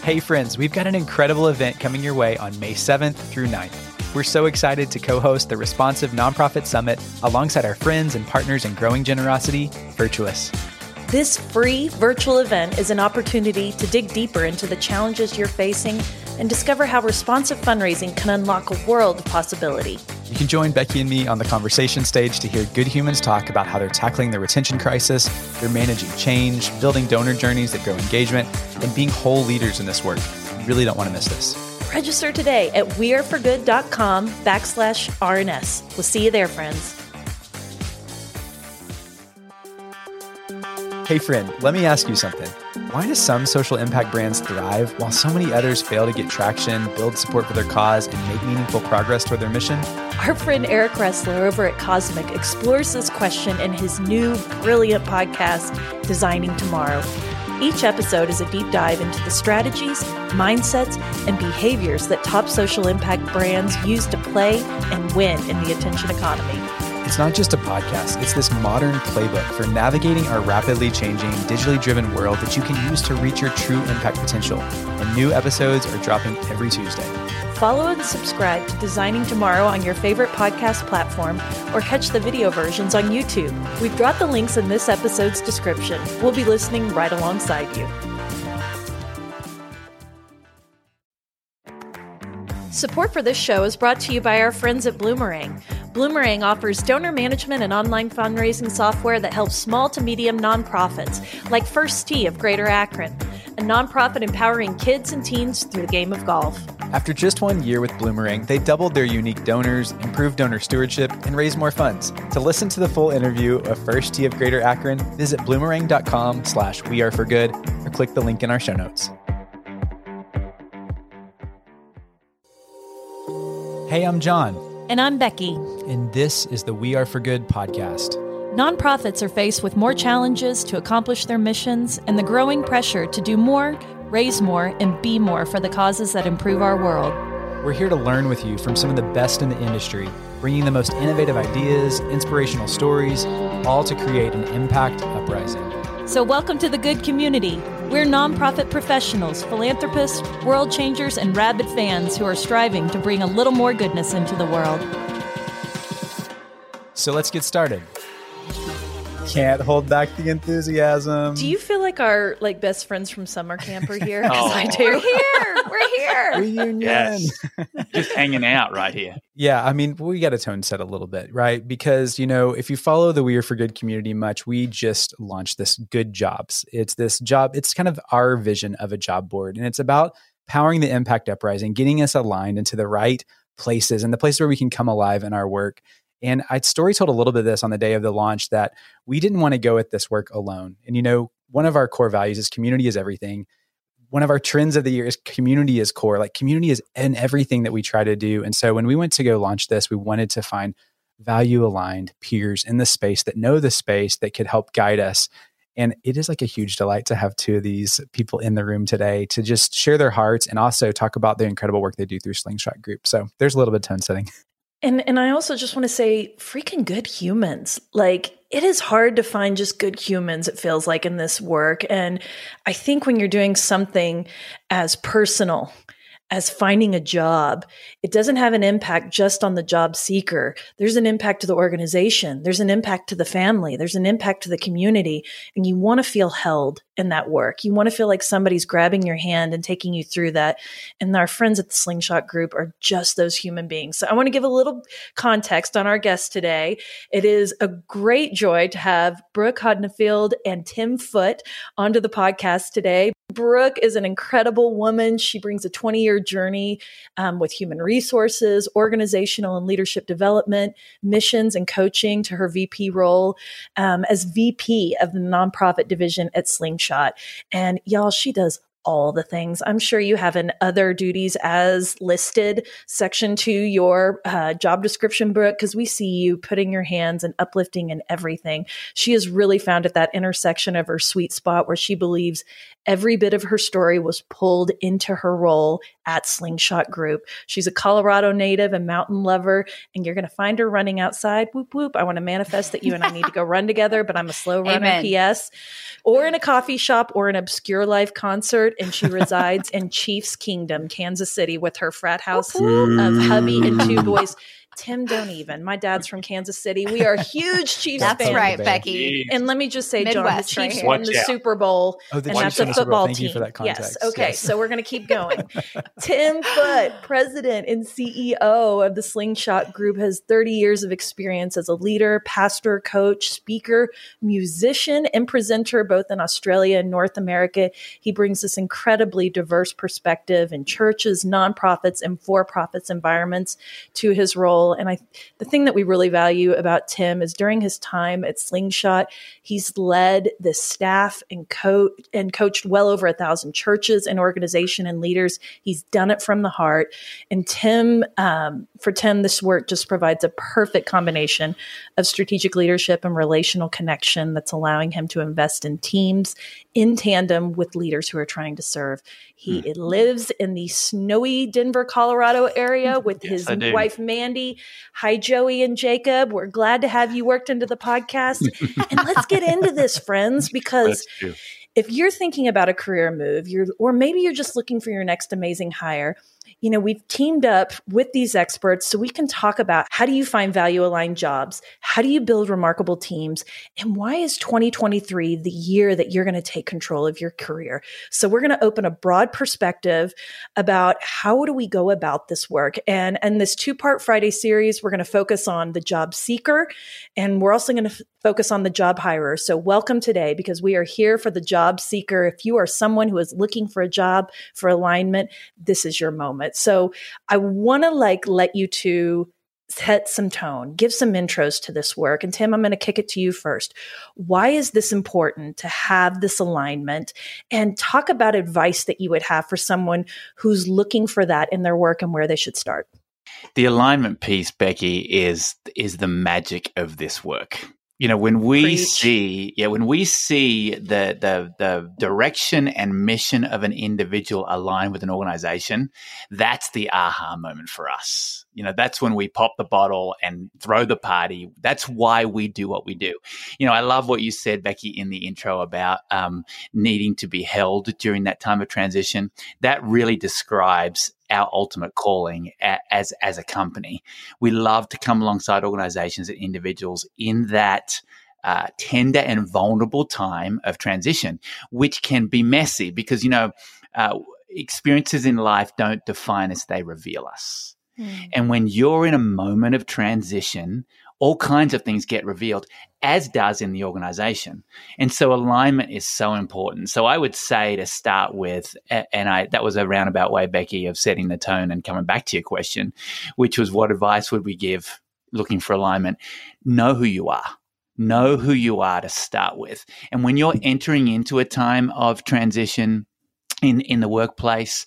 Hey friends, we've got an incredible event coming your way on May 7th through 9th. We're so excited to co-host the Responsive Nonprofit Summit alongside our friends and partners in growing generosity, Virtuous. This free virtual event is an opportunity to dig deeper into the challenges you're facing and discover how responsive fundraising can unlock a world of possibility. You can join Becky and me on the conversation stage to hear good humans talk about how they're tackling the retention crisis, they're managing change, building donor journeys that grow engagement, and being whole leaders in this work. You really don't want to miss this. Register today at weareforgood.com/RNS. We'll see you there, friends. Hey friend, let me ask you something. Why do some social impact brands thrive while so many others fail to get traction, build support for their cause, and make meaningful progress toward their mission? Our friend Eric Ressler over at Cosmic explores this question in his new brilliant podcast, Designing Tomorrow. Each episode is a deep dive into the strategies, mindsets, and behaviors that top social impact brands use to play and win in the attention economy. It's not just a podcast, it's this modern playbook for navigating our rapidly changing, digitally driven world that you can use to reach your true impact potential. And new episodes are dropping every Tuesday. Follow and subscribe to Designing Tomorrow on your favorite podcast platform or catch the video versions on YouTube. We've dropped the links in this episode's description. We'll be listening right alongside you. Support for this show is brought to you by our friends at Bloomerang. Bloomerang offers donor management and online fundraising software that helps small to medium nonprofits, like First Tee of Greater Akron, a nonprofit empowering kids and teens through the game of golf. After just 1 year with Bloomerang, they doubled their unique donors, improved donor stewardship, and raised more funds. To listen to the full interview of First Tee of Greater Akron, visit bloomerang.com/weareforgood or click the link in our show notes. Hey, I'm John. And I'm Becky. And this is the We Are For Good podcast. Nonprofits are faced with more challenges to accomplish their missions and the growing pressure to do more, raise more, and be more for the causes that improve our world. We're here to learn with you from some of the best in the industry, bringing the most innovative ideas, inspirational stories, all to create an impact uprising. So welcome to the good community. We're nonprofit professionals, philanthropists, world changers, and rabid fans who are striving to bring a little more goodness into the world. So let's get started. Can't hold back the enthusiasm. Do you feel like our best friends from summer camp are here? Oh. I do. We're here. Reunion. Yes. Just hanging out right here. Yeah, I mean, we got to tone set a little bit, right? Because, if you follow the We Are For Good community much, we just launched this Good Jobs. It's this job, it's kind of our vision of a job board. And it's about powering the impact uprising, getting us aligned into the right places and the places where we can come alive in our work. And I story told a little bit of this on the day of the launch that we didn't want to go at this work alone. And one of our core values is community is everything. One of our trends of the year is community is core. Like community is in everything that we try to do. And so when we went to go launch this, we wanted to find value aligned peers in the space that know the space that could help guide us. And it is like a huge delight to have two of these people in the room today to just share their hearts and also talk about the incredible work they do through Slingshot Group. So there's a little bit of tone setting. And I also just want to say, freaking good humans. It is hard to find just good humans, it feels like, in this work. And I think when you're doing something as personal as finding a job, it doesn't have an impact just on the job seeker. There's an impact to the organization. There's an impact to the family. There's an impact to the community. And you want to feel held in that work. You want to feel like somebody's grabbing your hand and taking you through that. And our friends at the Slingshot Group are just those human beings. So I want to give a little context on our guest today. It is a great joy to have Brooke Hodnefield and Tim Foote onto the podcast today. Brooke is an incredible woman. She brings a 20-year journey with human resources, organizational and leadership development, missions, and coaching to her VP role as VP of the nonprofit division at Slingshot. And y'all, she does all the things. I'm sure you have in other duties as listed section to your job description, Brooke, because we see you putting your hands and uplifting and everything. She has really found at that intersection of her sweet spot where she believes every bit of her story was pulled into her role at Slingshot Group. She's a Colorado native and mountain lover, and you're going to find her running outside. Whoop, whoop. I want to manifest that you and I need to go run together, but I'm a slow runner, Amen. PS. Or in a coffee shop or an obscure live concert. and she resides in Chiefs Kingdom, Kansas City, with her frat house of hubby and 2 boys. Tim, don't even. My dad's from Kansas City. We are huge Chiefs fans. That's right, Becky. And let me just say, John, the Chiefs right won the Super Bowl, Oh, the and Chiefs that's a won the Super Bowl. football Thank team. you for that context. Yes. Okay, Yes. so we're going to keep going. Tim Foote, president and CEO of the Slingshot Group, has 30 years of experience as a leader, pastor, coach, speaker, musician, and presenter, both in Australia and North America. He brings this incredibly diverse perspective in churches, nonprofits, and for-profits environments to his role. And the thing that we really value about Tim is during his time at Slingshot, he's led the staff and coached well over 1,000 churches and organization and leaders. He's done it from the heart. And for Tim, this work just provides a perfect combination of strategic leadership and relational connection that's allowing him to invest in teams in tandem with leaders who are trying to serve. He lives in the snowy Denver, Colorado area with his wife, Mandy. Hi, Joey and Jacob. We're glad to have you worked into the podcast. And let's get into this, friends, because if you're thinking about a career move, or maybe you're just looking for your next amazing hire, we've teamed up with these experts so we can talk about how do you find value-aligned jobs? How do you build remarkable teams? And why is 2023 the year that you're going to take control of your career? So we're going to open a broad perspective about how do we go about this work. And in this 2-part Friday series, we're going to focus on the job seeker, and we're also going to focus on the job hirer. So welcome today, because we are here for the job seeker. If you are someone who is looking for a job, for alignment, this is your moment. So I want to let you two set some tone, give some intros to this work. And Tim, I'm going to kick it to you first. Why is this important to have this alignment? And talk about advice that you would have for someone who's looking for that in their work and where they should start. The alignment piece, Becky, is the magic of this work. When we see the direction and mission of an individual align with an organization, that's the aha moment for us. That's when we pop the bottle and throw the party. That's why we do what we do. I love what you said, Becky, in the intro about needing to be held during that time of transition. That really describes our ultimate calling as a company. We love to come alongside organizations and individuals in that tender and vulnerable time of transition, which can be messy because, experiences in life don't define us, they reveal us. And when you're in a moment of transition, all kinds of things get revealed, as does in the organization. And so alignment is so important. So I would say to start with, that was a roundabout way, Becky, of setting the tone and coming back to your question, which was what advice would we give looking for alignment? Know who you are. Know who you are to start with. And when you're entering into a time of transition, in the workplace,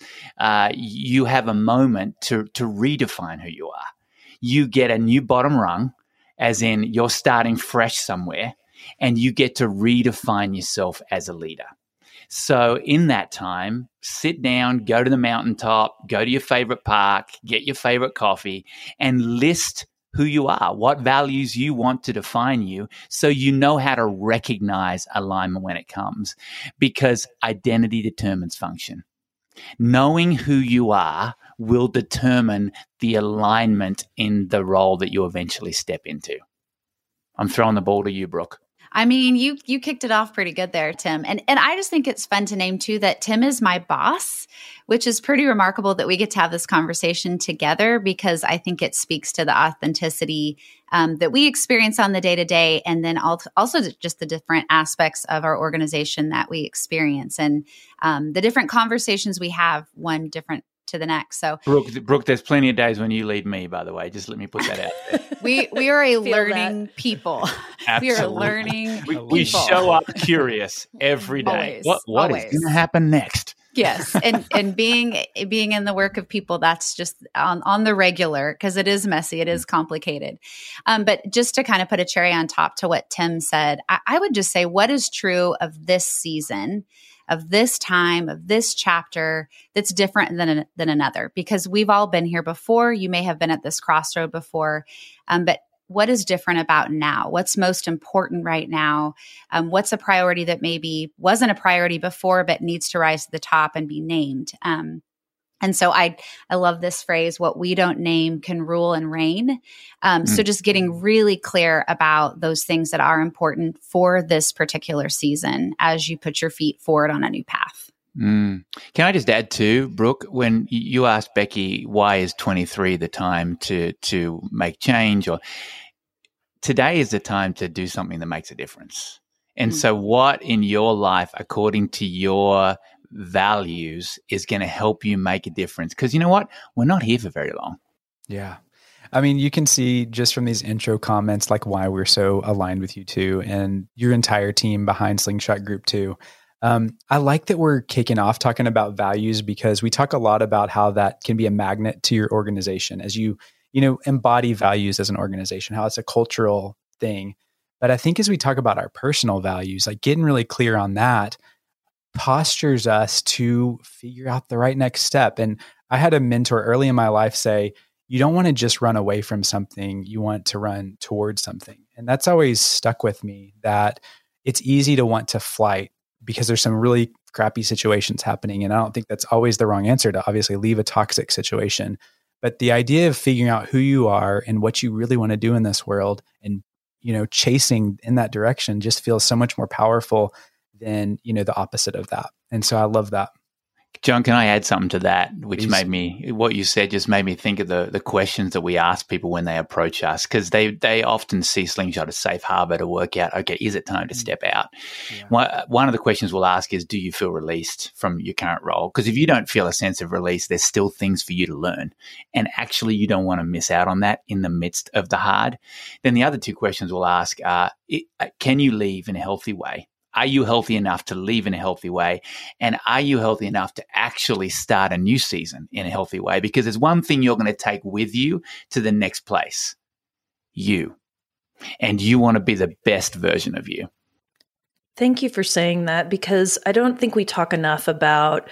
you have a moment to redefine who you are. You get a new bottom rung, as in you're starting fresh somewhere, and you get to redefine yourself as a leader. So in that time, sit down, go to the mountaintop, go to your favorite park, get your favorite coffee, and list who you are, what values you want to define you, so you know how to recognize alignment when it comes, because identity determines function. Knowing who you are will determine the alignment in the role that you eventually step into. I'm throwing the ball to you, Brooke. I mean, you kicked it off pretty good there, Tim. And I just think it's fun to name too that Tim is my boss, which is pretty remarkable that we get to have this conversation together, because I think it speaks to the authenticity that we experience on the day-to-day, and then also just the different aspects of our organization that we experience, and the different conversations we have, one different to the next. So Brooke, there's plenty of days when you lead me, by the way. Just let me put that out there. We are a learning people. We are learning people. We show up curious every day. What is going to happen next? Yes. And being in the work of people, that's just on the regular, because it is messy. It is complicated. But just to kind of put a cherry on top to what Tim said, I would just say what is true of this season, of this time, of this chapter that's different than another, because we've all been here before. You may have been at this crossroad before, but what is different about now? What's most important right now? What's a priority that maybe wasn't a priority before, but needs to rise to the top and be named? And so I love this phrase, what we don't name can rule and reign. So just getting really clear about those things that are important for this particular season as you put your feet forward on a new path. Can I just add too, Brooke, when you asked Becky, why is 23 the time to make change, or today is the time to do something that makes a difference. And so what in your life, according to your values, is going to help you make a difference? Because you know what? We're not here for very long. Yeah. I mean, you can see just from these intro comments, like why we're so aligned with you two and your entire team behind Slingshot Group too. I like that we're kicking off talking about values, because we talk a lot about how that can be a magnet to your organization as you embody values as an organization, how it's a cultural thing. But I think as we talk about our personal values, like getting really clear on that postures us to figure out the right next step. And I had a mentor early in my life say, you don't want to just run away from something, you want to run towards something. And that's always stuck with me, that it's easy to want to flight because there's some really crappy situations happening. And I don't think that's always the wrong answer to obviously leave a toxic situation. But the idea of figuring out who you are and what you really want to do in this world and, chasing in that direction just feels so much more powerful than, the opposite of that. And so I love that. John, can I add something to that, which Please. what you said just made me think of the questions that we ask people when they approach us, because they often see Slingshot as safe harbor to work out, okay, is it time to step out? Yeah. One of the questions we'll ask is, do you feel released from your current role? Because if you don't feel a sense of release, there's still things for you to learn. And actually, you don't want to miss out on that in the midst of the hard. Then the other two questions we'll ask are, can you leave in a healthy way? Are you healthy enough to leave in a healthy way? And are you healthy enough to actually start a new season in a healthy way? Because there's one thing you're going to take with you to the next place. You. And you want to be the best version of you. Thank you for saying that, because I don't think we talk enough about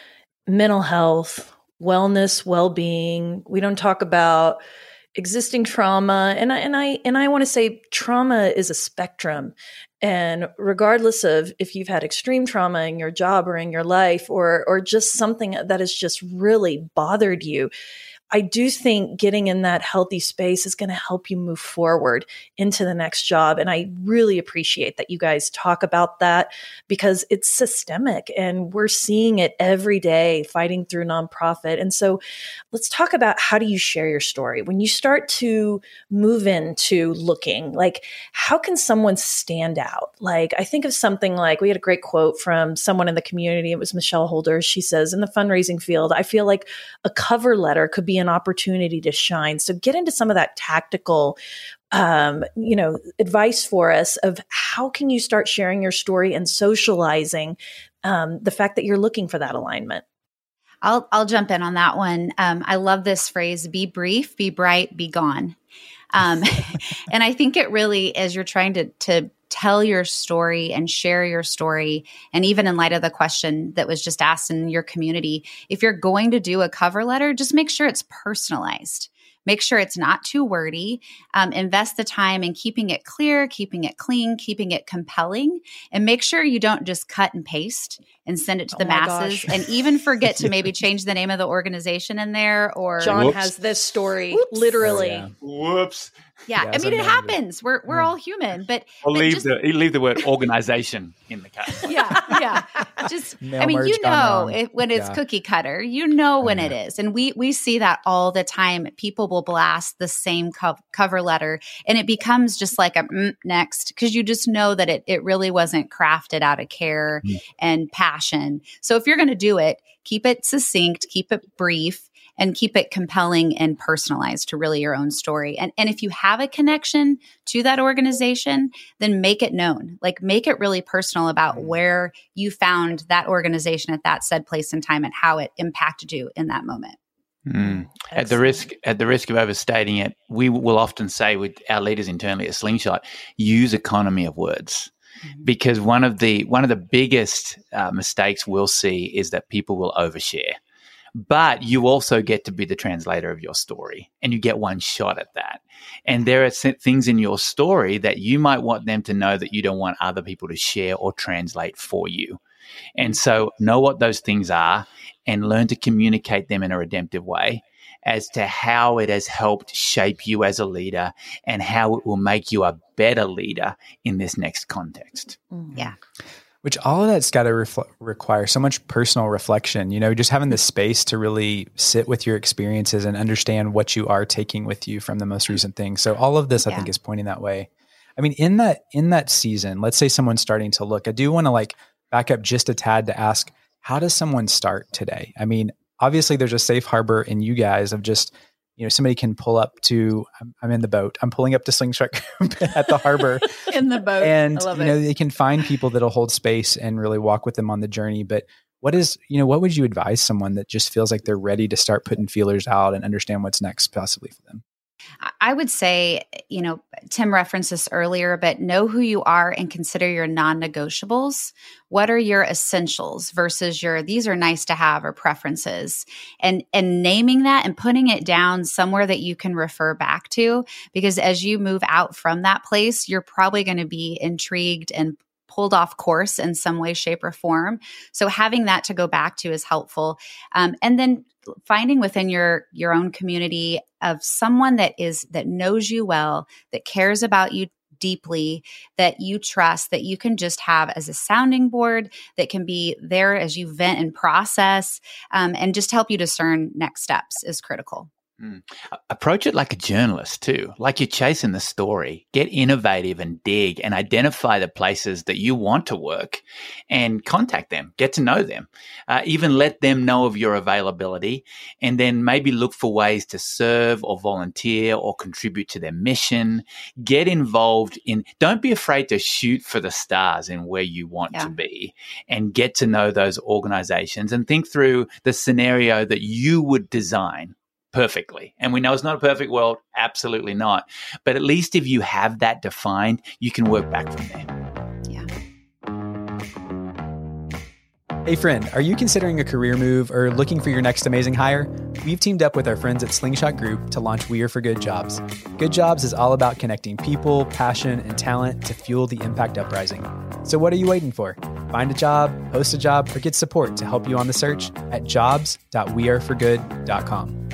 mental health, wellness, well-being. We don't talk about existing trauma. And I want to say trauma is a spectrum. And regardless of if you've had extreme trauma in your job or in your life, or just something that has just really bothered you, I do think getting in that healthy space is going to help you move forward into the next job. And I really appreciate that you guys talk about that, because it's systemic and we're seeing it every day fighting through nonprofit. And so let's talk about, how do you share your story? When you start to move into looking, like, how can someone stand out? Like, I think of something like, we had a great quote from someone in the community. It was Michelle Holder. She says, in the fundraising field, I feel like a cover letter could be an opportunity to shine. So get into some of that tactical, advice for us of how can you start sharing your story and socializing the fact that you're looking for that alignment. I'll jump in on that one. I love this phrase, be brief, be bright, be gone. And I think it really, as you're trying to tell your story and share your story, and even in light of the question that was just asked in your community, if you're going to do a cover letter, just make sure it's personalized. Make sure it's not too wordy. Invest the time in keeping it clear, keeping it clean, keeping it compelling, and make sure you don't just cut and paste and send it to the masses, and even forget to maybe change the name of the organization in there. Or John has this story, literally. Oh, yeah. Whoops. Yeah, I mean, it happens. We're all human, but leave the word organization in the cut. Yeah. Just, I mean, when it's cookie cutter, when it is, and we see that all the time. People will blast the same cover letter, and it becomes just like a next, because you just know that it really wasn't crafted out of care and passion. So if you're going to do it, keep it succinct, keep it brief, and keep it compelling and personalized to really your own story. And if you have a connection to that organization, then make it known. Like, make it really personal about where you found that organization at that said place and time and how it impacted you in that moment. At the risk of overstating it, we will often say with our leaders internally at Slingshot, use economy of words. Because one of the biggest mistakes we'll see is that people will overshare. But you also get to be the translator of your story, and you get one shot at that. And there are things in your story that you might want them to know that you don't want other people to share or translate for you. And so know what those things are and learn to communicate them in a redemptive way as to how it has helped shape you as a leader and how it will make you a better leader in this next context. Yeah. Which all of that's got to require so much personal reflection, just having the space to really sit with your experiences and understand what you are taking with you from the most recent thing. So all of this, I think, is pointing that way. I mean, in that season, let's say someone's starting to look, I do want to back up just a tad to ask, how does someone start today? I mean, obviously there's a safe harbor in you guys of just, somebody can pull up to, I'm in the boat. I'm pulling up to Slingshot Group at the harbor. In the boat. And, I love it. They can find people that'll hold space and really walk with them on the journey. But what would you advise someone that just feels like they're ready to start putting feelers out and understand what's next possibly for them? I would say, Tim referenced this earlier, but know who you are and consider your non-negotiables. What are your essentials versus these are nice to have or preferences, and naming that and putting it down somewhere that you can refer back to, because as you move out from that place, you're probably going to be intrigued and pulled off course in some way, shape, or form. So having that to go back to is helpful. And then finding within your own community of someone that knows you well, that cares about you deeply, that you trust, that you can just have as a sounding board, that can be there as you vent and process, and just help you discern next steps is critical. Approach it like a journalist too, like you're chasing the story. Get innovative and dig and identify the places that you want to work and contact them, get to know them, even let them know of your availability, and then maybe look for ways to serve or volunteer or contribute to their mission. Get involved don't be afraid to shoot for the stars in where you want to be, and get to know those organizations and think through the scenario that you would design perfectly. And we know it's not a perfect world. Absolutely not. But at least if you have that defined, you can work back from there. Yeah. Hey friend, are you considering a career move or looking for your next amazing hire? We've teamed up with our friends at Slingshot Group to launch We Are for Good Jobs. Good Jobs is all about connecting people, passion, and talent to fuel the impact uprising. So what are you waiting for? Find a job, post a job, or get support to help you on the search at jobs.weareforgood.com.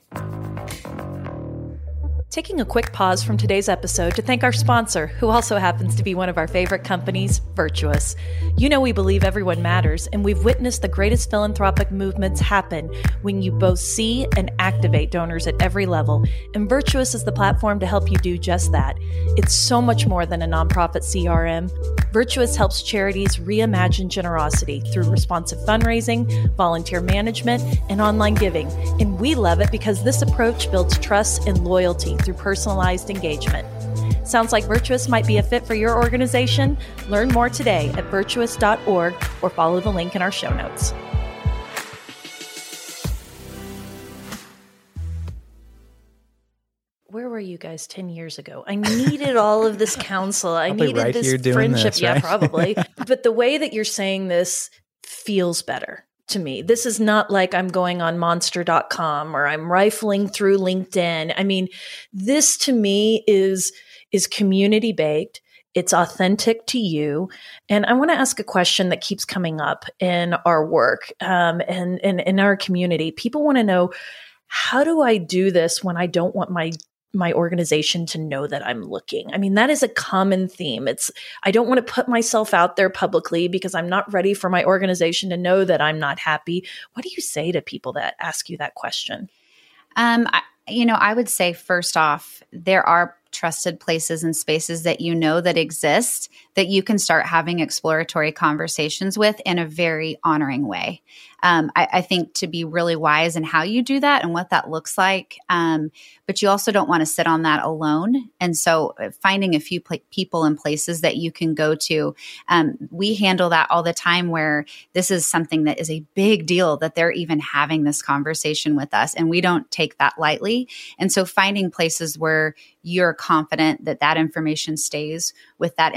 Taking a quick pause from today's episode to thank our sponsor, who also happens to be one of our favorite companies, Virtuous. We believe everyone matters, and we've witnessed the greatest philanthropic movements happen when you both see and activate donors at every level, and Virtuous is the platform to help you do just that. It's so much more than a nonprofit CRM. Virtuous helps charities reimagine generosity through responsive fundraising, volunteer management, and online giving, and we love it because this approach builds trust and loyalty through personalized engagement. Sounds like Virtuous might be a fit for your organization? Learn more today at virtuous.org or follow the link in our show notes. Where were you guys 10 years ago? I needed all of this counsel. I needed right this here doing friendship. this, Yeah, right? probably. But the way that you're saying this feels better to me. This is not like I'm going on monster.com or I'm rifling through LinkedIn. I mean, this to me is community baked. It's authentic to you. And I want to ask a question that keeps coming up in our work and in our community. People want to know, how do I do this when I don't want my organization to know that I'm looking? I mean, that is a common theme. I don't want to put myself out there publicly because I'm not ready for my organization to know that I'm not happy. What do you say to people that ask you that question? I would say first off, there are trusted places and spaces that that exist that you can start having exploratory conversations with in a very honoring way. I think to be really wise in how you do that and what that looks like. But you also don't want to sit on that alone. And so finding a few people and places that you can go to. We handle that all the time where this is something that is a big deal that they're even having this conversation with us. And we don't take that lightly. And so finding places where you're confident that information stays with that individual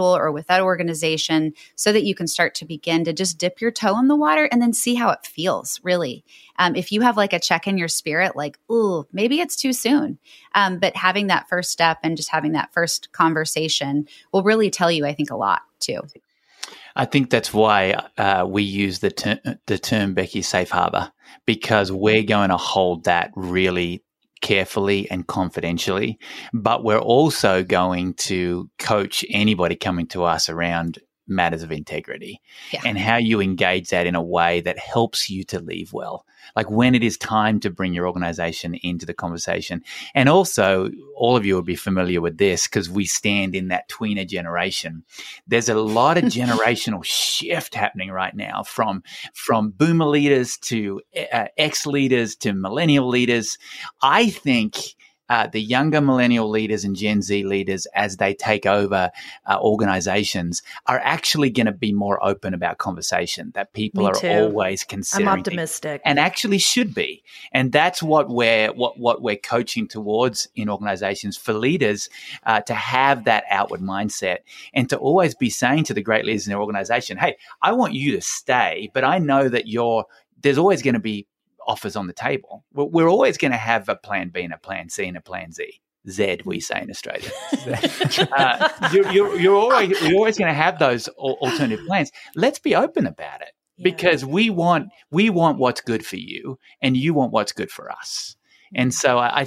individual or with that organization so that you can start to begin to just dip your toe in the water and then see how it feels, really. If you have like a check in your spirit, like, ooh, maybe it's too soon. But having that first step and just having that first conversation will really tell you, I think, a lot too. I think that's why we use the term, Becky, safe harbor, because we're going to hold that really carefully and confidentially, but we're also going to coach anybody coming to us around matters of integrity and how you engage that in a way that helps you to leave well. Like when it is time to bring your organization into the conversation. And also, all of you will be familiar with this because we stand in that tweener generation. There's a lot of generational shift happening right now from boomer leaders to ex-leaders to millennial leaders. I think the younger millennial leaders and Gen Z leaders, as they take over organizations, are actually going to be more open about conversation, that people are always considering. I'm optimistic. And actually should be. And that's what we're coaching towards in organizations for leaders, to have that outward mindset and to always be saying to the great leaders in their organization, hey, I want you to stay, but I know that there's always going to be offers on the table. We're always going to have a plan B and a plan C and a plan Z. Z, we say in Australia. You're always going to have those alternative plans. Let's be open about it because we want what's good for you and you want what's good for us. And so I'm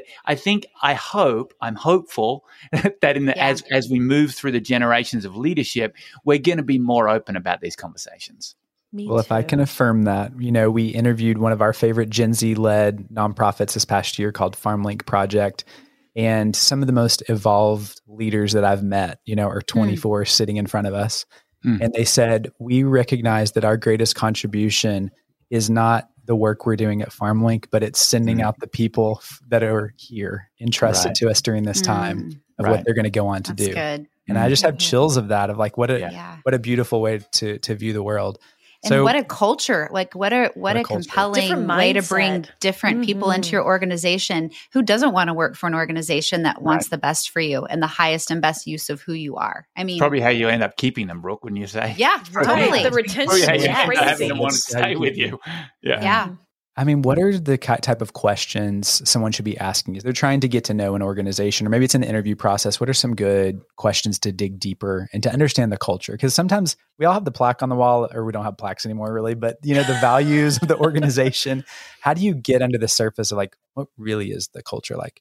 hopeful that as we move through the generations of leadership, we're going to be more open about these conversations. Well, if I can affirm that, we interviewed one of our favorite Gen Z-led nonprofits this past year called FarmLink Project. And some of the most evolved leaders that I've met, are 24 sitting in front of us. And they said, we recognize that our greatest contribution is not the work we're doing at FarmLink, but it's sending out the people that are here entrusted to us during this time of what they're going to go on to do. Good. And I just have chills of that, of like, what a beautiful way to view the world. And what a culture, like what a compelling way to bring different people into your organization who doesn't want to work for an organization that wants the best for you and the highest and best use of who you are. I mean, probably how you end up keeping them, Brooke, wouldn't you say? Yeah, totally. The retention is crazy. Having them want to stay with you. Yeah. I mean, what are the type of questions someone should be asking? If they're trying to get to know an organization, or maybe it's in the interview process, what are some good questions to dig deeper and to understand the culture? Because sometimes we all have the plaque on the wall, or we don't have plaques anymore, really, but the values of the organization. How do you get under the surface of like, what really is the culture like?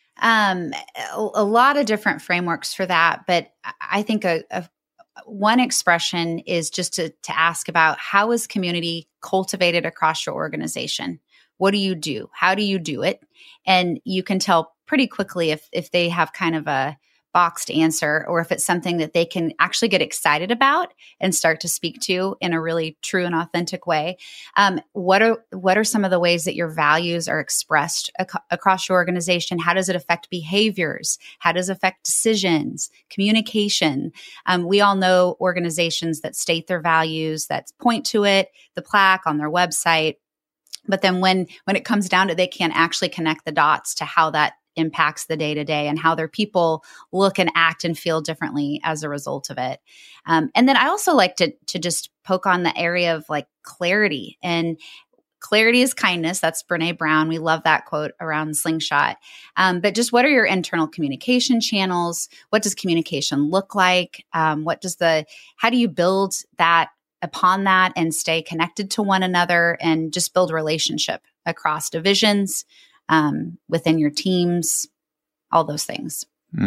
A lot of different frameworks for that, but I think one expression is just to ask about how is community cultivated across your organization? What do you do? How do you do it? And you can tell pretty quickly if they have kind of a boxed answer or if it's something that they can actually get excited about and start to speak to in a really true and authentic way. What are some of the ways that your values are expressed across your organization? How does it affect behaviors? How does it affect decisions, communication? We all know organizations that state their values, that point to it, the plaque on their website. But then when it comes down to it, they can't actually connect the dots to how that impacts the day-to-day and how their people look and act and feel differently as a result of it. And then I also like to just poke on the area of like clarity, and clarity is kindness. That's Brene Brown. We love that quote around Slingshot. But just what are your internal communication channels? What does communication look like? How do you build that upon that and stay connected to one another and just build relationship across divisions, within your teams, all those things.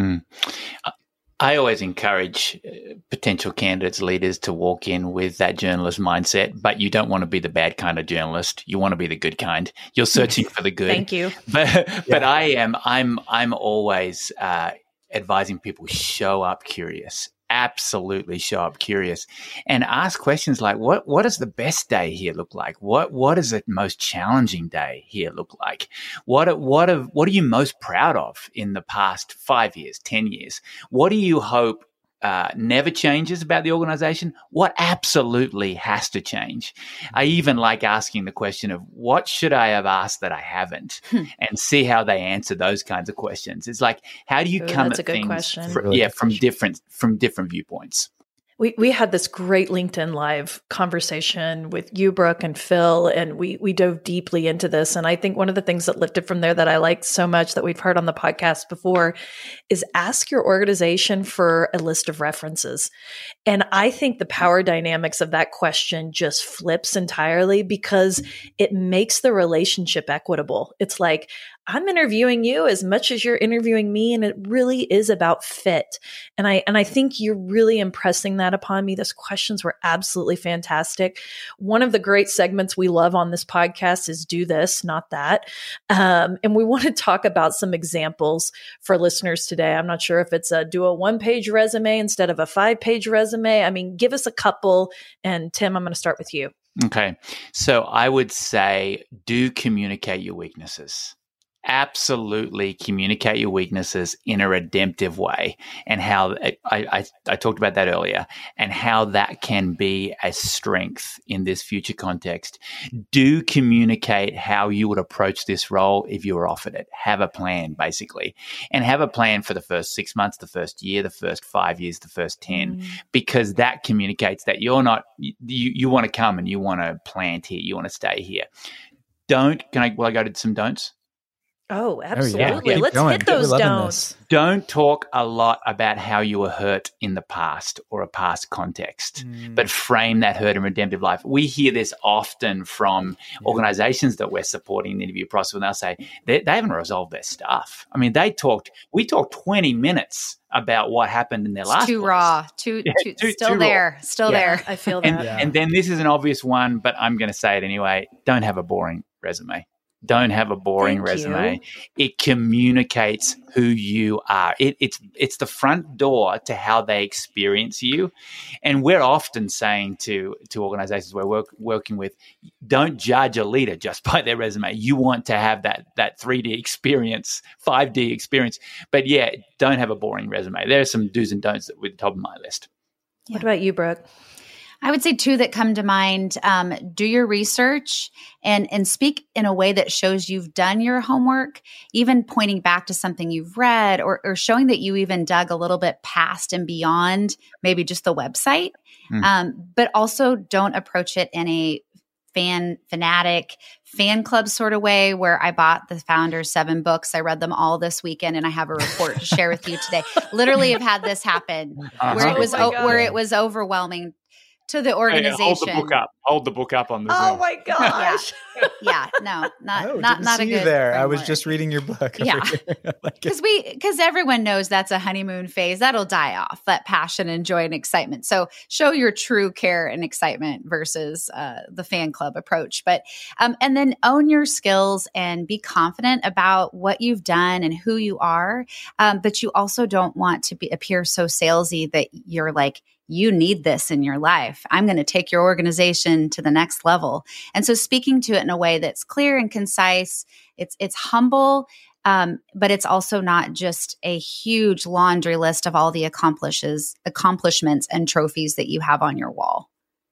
I always encourage potential candidates, leaders to walk in with that journalist mindset, but you don't want to be the bad kind of journalist. You want to be the good kind. You're searching for the good. Thank you. But I'm always advising people show up curious. Absolutely show up curious and ask questions like, what does the best day here look like? What does the most challenging day here look like? What are you most proud of in the past 5 years, 10 years? What do you hope never changes about the organization, what absolutely has to change. I even like asking the question of what should I have asked that I haven't, and see how they answer those kinds of questions. It's like, how do you come at things from different viewpoints? We had this great LinkedIn Live conversation with you, Brooke, and Phil, and we dove deeply into this. And I think one of the things that lifted from there that I liked so much that we've heard on the podcast before is ask your organization for a list of references. And I think the power dynamics of that question just flips entirely because it makes the relationship equitable. It's like, I'm interviewing you as much as you're interviewing me, and it really is about fit. And I think you're really impressing that upon me. Those questions were absolutely fantastic. One of the great segments we love on this podcast is Do This, Not That. And we want to talk about some examples for listeners today. I'm not sure if it's do a 1-page resume instead of a 5-page resume. I mean, give us a couple. And Tim, I'm going to start with you. Okay. So I would say, do communicate your weaknesses. Absolutely communicate your weaknesses in a redemptive way, and how I talked about that earlier, and how that can be a strength in this future context. Do communicate how you would approach this role if you were offered it. Have a plan, basically, and have a plan for the first 6 months, the first year, the first 5 years, the first 10, because that communicates that you're not, you want to come and you want to plant here, you want to stay here. Will I go to some don'ts? Oh, absolutely. Yeah. Let's hit those don'ts. Don't talk a lot about how you were hurt in the past or a past context, but frame that hurt in redemptive life. We hear this often from organizations that we're supporting in the interview process, and they'll say they haven't resolved their stuff. I mean, we talked 20 minutes about what happened in their last too place. Raw, still there. I feel that. And then this is an obvious one, but I'm going to say it anyway. Don't have a boring resume. Don't have a boring resume. It communicates who you are. It's the front door to how they experience you. And we're often saying to organizations we're working with, don't judge a leader just by their resume. You want to have that 3D experience, 5D experience. But yeah, don't have a boring resume. There are some do's and don'ts that were top of my list. What about you, Brooke? I would say 2 that come to mind. Do your research and speak in a way that shows you've done your homework, even pointing back to something you've read or showing that you even dug a little bit past and beyond maybe just the website. But also don't approach it in a fanatic fan club sort of way where I bought the founders 7 books. I read them all this weekend and I have a report to share with you today. Literally have had this happen where it was overwhelming to the organization. Hold the book up on the Zoom. Oh my gosh. Yeah. No, not a good there. framework. I was just reading your book. Yeah. Because everyone knows that's a honeymoon phase. That'll die off, that passion and joy and excitement. So show your true care and excitement versus the fan club approach. But and then own your skills and be confident about what you've done and who you are. But you also don't want to appear so salesy that you're like, you need this in your life. I'm going to take your organization to the next level. And so speaking to it in a way that's clear and concise, it's humble, but it's also not just a huge laundry list of all the accomplishments and trophies that you have on your wall.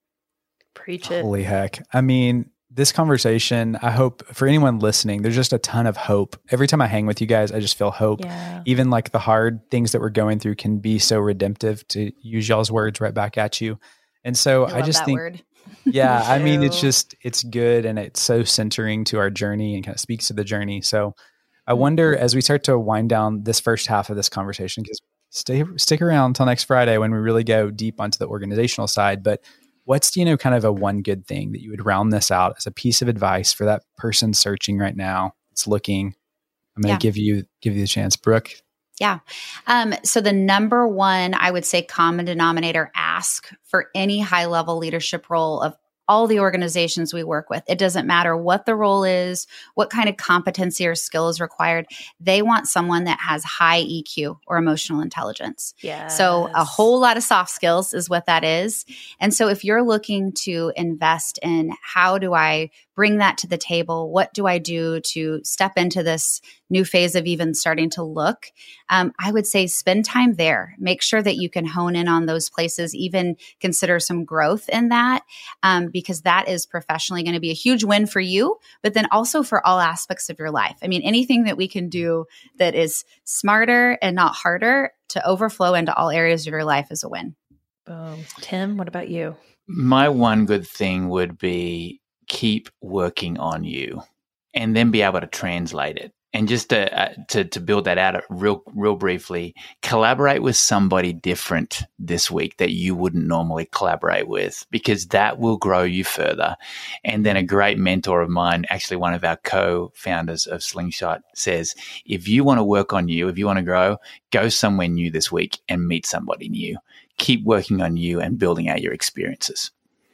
Preach it. Holy heck. I mean, this conversation, I hope for anyone listening, there's just a ton of hope. Every time I hang with you guys, I just feel hope. Yeah. Even like the hard things that we're going through can be so redemptive, to use y'all's words right back at you. And so I just think, word. Yeah, I mean, it's good. And it's so centering to our journey and kind of speaks to the journey. So I wonder, as we start to wind down this first half of this conversation, because stick around until next Friday when we really go deep onto the organizational side, but what's, kind of a one good thing that you would round this out as a piece of advice for that person searching right now? It's looking. I'm going to give you the chance, Brooke. Yeah. So the number one, I would say, common denominator ask for any high level leadership role of all the organizations we work with. It doesn't matter what the role is, what kind of competency or skill is required. They want someone that has high EQ or emotional intelligence. Yes. So a whole lot of soft skills is what that is. And so if you're looking to invest in how do I bring that to the table, what do I do to step into this new phase of even starting to look, I would say spend time there. Make sure that you can hone in on those places, even consider some growth in that, because that is professionally going to be a huge win for you, but then also for all aspects of your life. I mean, anything that we can do that is smarter and not harder to overflow into all areas of your life is a win. Boom. Tim, what about you? My one good thing would be keep working on you and then be able to translate it. And just to build that out real briefly, collaborate with somebody different this week that you wouldn't normally collaborate with, because that will grow you further. And then a great mentor of mine, actually one of our co-founders of Slingshot, says, if you want to work on you, if you want to grow, go somewhere new this week and meet somebody new. Keep working on you and building out your experiences.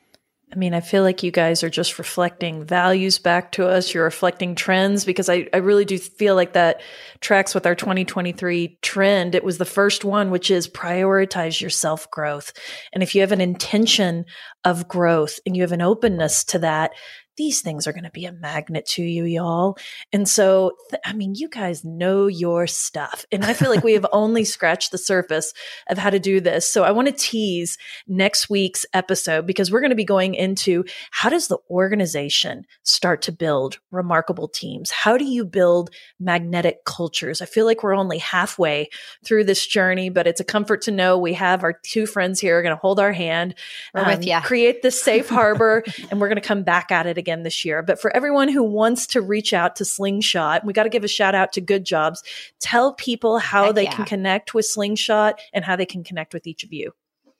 I mean, I feel like you guys are just reflecting values back to us. You're reflecting trends, because I really do feel like that tracks with our 2023 trend. It was the first one, which is prioritize your self-growth. And if you have an intention of growth and you have an openness to that, these things are going to be a magnet to you, y'all. And so, I mean, you guys know your stuff. And I feel like we have only scratched the surface of how to do this. So I want to tease next week's episode, because we're going to be going into how does the organization start to build remarkable teams? How do you build magnetic cultures? I feel like we're only halfway through this journey, but it's a comfort to know we have our two friends here are going to hold our hand, with you. Create this safe harbor, and we're going to come back at it again this year. But for everyone who wants to reach out to Slingshot, we got to give a shout out to Good Jobs. Tell people how they can connect with Slingshot and how they can connect with each of you.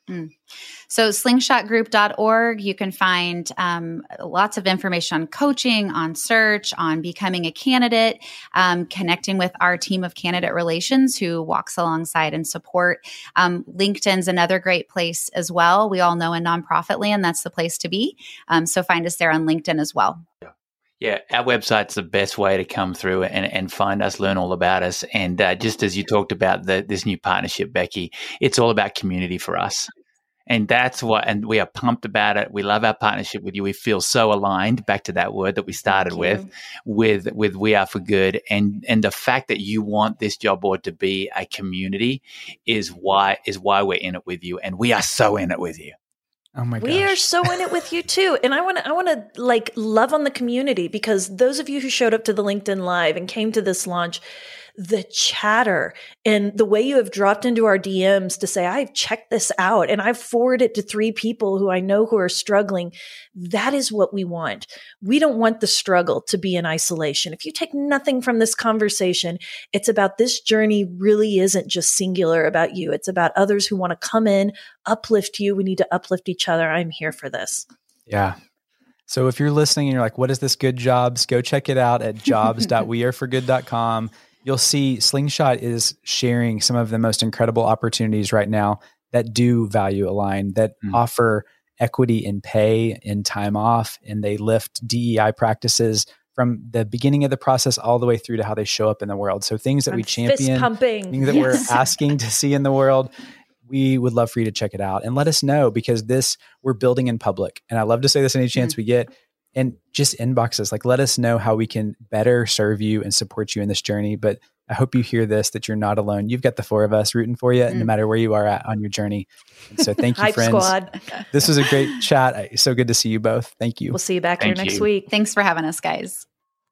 So slingshotgroup.org, you can find lots of information on coaching, on search, on becoming a candidate, connecting with our team of candidate relations who walks alongside and support. LinkedIn's another great place as well. We all know in nonprofit land, that's the place to be. So find us there on LinkedIn as well. Yeah, our website's the best way to come through and find us, learn all about us. And just as you talked about this new partnership, Becky, it's all about community for us. And that's what, and we are pumped about it. We love our partnership with you. We feel so aligned, back to that word that we started with We Are for Good. And the fact that you want this job board to be a community is why we're in it with you. And we are so in it with you. Oh my gosh. We are so in it with you too. And I want to like love on the community, because those of you who showed up to the LinkedIn Live and came to this launch, the chatter and the way you have dropped into our DMs to say, I've checked this out and I've forwarded it to 3 people who I know who are struggling. That is what we want. We don't want the struggle to be in isolation. If you take nothing from this conversation, it's about this journey really isn't just singular about you. It's about others who want to come in, uplift you. We need to uplift each other. I'm here for this. Yeah. So if you're listening and you're like, what is this Good Jobs? Go check it out at jobs.weareforgood.com. You'll see Slingshot is sharing some of the most incredible opportunities right now that do value align, that offer equity in pay, in time off, and they lift DEI practices from the beginning of the process all the way through to how they show up in the world. So things that we champion, things that we're asking to see in the world, we would love for you to check it out and let us know, because we're building in public. And I love to say this any chance we get. And just inbox us, like, let us know how we can better serve you and support you in this journey. But I hope you hear this, that you're not alone. You've got the 4 of us rooting for you, no matter where you are at on your journey. And so thank you, Hype friends. Squad. This was a great chat. So good to see you both. Thank you. We'll see you back here next week. Thanks for having us, guys.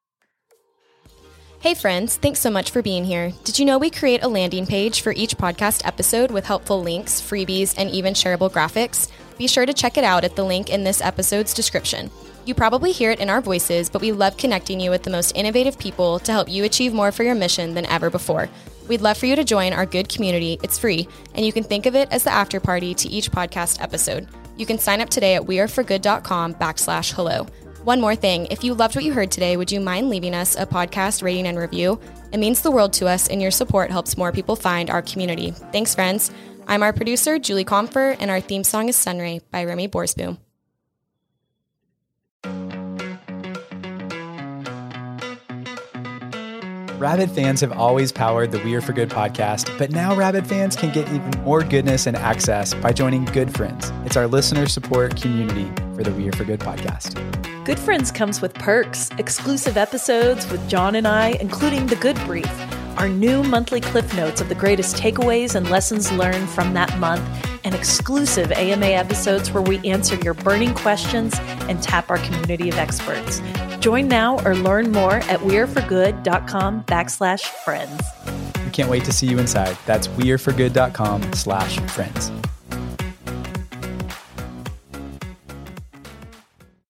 Hey friends, thanks so much for being here. Did you know we create a landing page for each podcast episode with helpful links, freebies, and even shareable graphics? Be sure to check it out at the link in this episode's description. You probably hear it in our voices, but we love connecting you with the most innovative people to help you achieve more for your mission than ever before. We'd love for you to join our good community. It's free, and you can think of it as the after party to each podcast episode. You can sign up today at weareforgood.com/hello. One more thing, if you loved what you heard today, would you mind leaving us a podcast rating and review? It means the world to us, and your support helps more people find our community. Thanks, friends. I'm our producer, Julie Comfer, and our theme song is Sunray by Remy Borsboom. Rabid fans have always powered the We Are For Good podcast, but now Rabid fans can get even more goodness and access by joining Good Friends. It's our listener support community for the We Are For Good podcast. Good Friends comes with perks, exclusive episodes with John and I, including The Good Brief, our new monthly cliff notes of the greatest takeaways and lessons learned from that month, and exclusive AMA episodes where we answer your burning questions and tap our community of experts. Join now or learn more at weareforgood.com/friends. We can't wait to see you inside. That's weareforgood.com/friends.